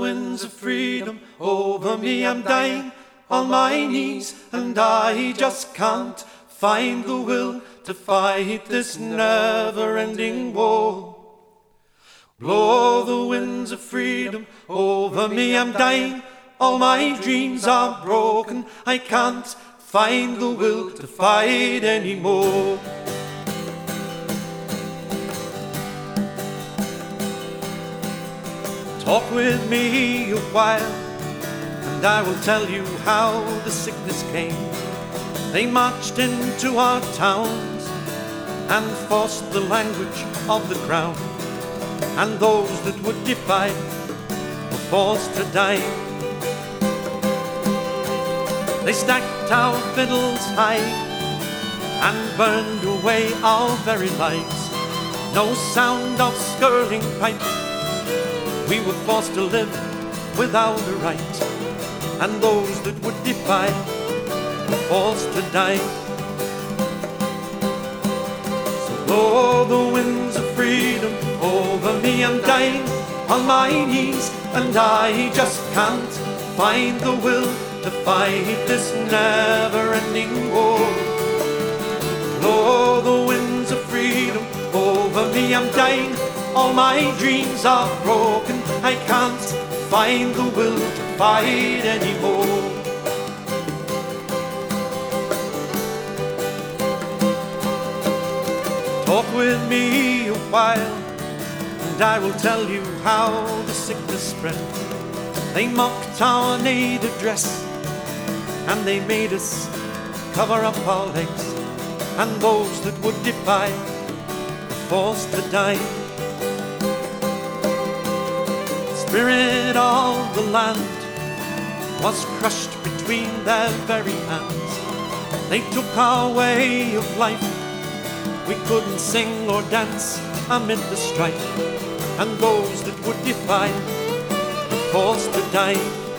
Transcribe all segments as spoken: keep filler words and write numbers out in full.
winds of freedom over me, I'm dying on my knees, and I just can't find the will to fight this never-ending war. Blow the winds of freedom over me, I'm dying, all my dreams are broken, I can't find the will to fight anymore. Talk with me a while, and I will tell you how the sickness came. They marched into our towns and forced the language of the crown, and those that would defy were forced to die. They stacked our fiddles high and burned away our very lives. No sound of skirling pipe, we were forced to live without a right, and those that would defy were forced to die. So blow the winds of freedom over me, I'm dying on my knees, and I just can't find the will to fight this never-ending war. Blow the winds of freedom over me, I'm dying, all my dreams are broken, I can't find the will to fight anymore. Talk with me a while, and I will tell you how the sickness spread. They mocked our native dress, and they made us cover up our legs, and those that would defy were forced to die. The spirit of the land was crushed between their very hands. They took our way of life, we couldn't sing or dance amid the strife, and those that would defy were forced to die.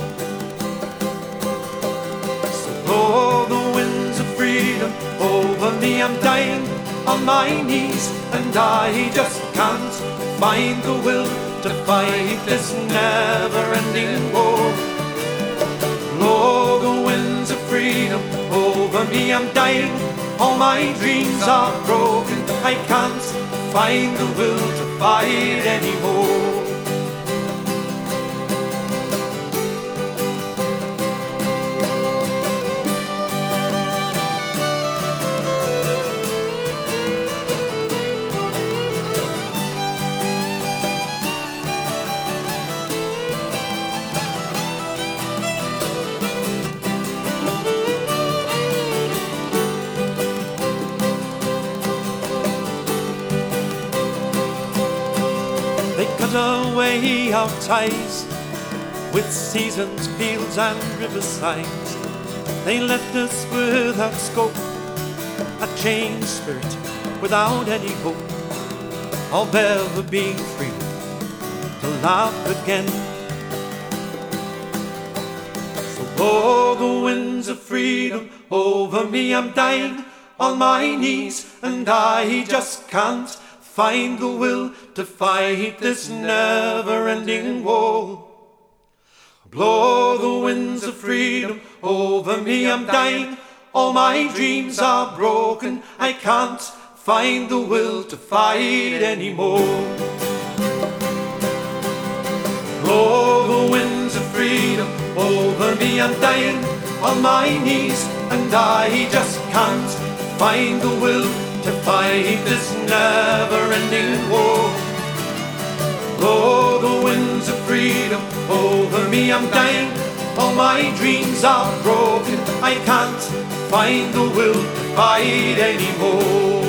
Blow the winds of freedom over me, I'm dying on my knees, and I just can't find the will to fight this never-ending war. Blow the winds of freedom over me, I'm dying, all my dreams are broken, I can't find the will to fight anymore. They cut away our ties with seasons, fields and riversides. They left us without scope, a chained spirit without any hope of ever being free to laugh again. So blow the winds of freedom over me, I'm dying on my knees, and I just can't find the will to fight this never-ending war. Blow the winds of freedom over me, I'm dying, all my dreams are broken, I can't find the will to fight anymore. Blow the winds of freedom over me, I'm dying on my knees, and I just can't find the will to fight this never-ending war. Blow the winds of freedom over me, I'm dying, all my dreams are broken, I can't find the will to fight anymore.